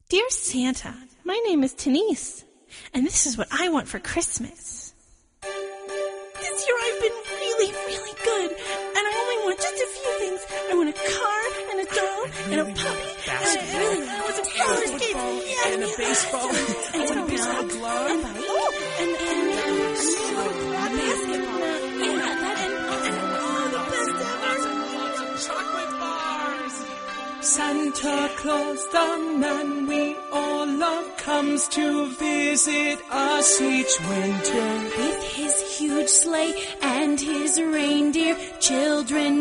Dear Santa, my name is Denise, and this is what I want for Christmas. This year I've been really, really good, and I only want just a few things. I want a car, and a doll, and a puppy, and I want some roller skates, and a baseball, and a baseball glove, and basketball, and the best ever. Chocolate bars. Santa Claus, the man we all love, comes to visit us each winter. With his huge sleigh and his reindeer, children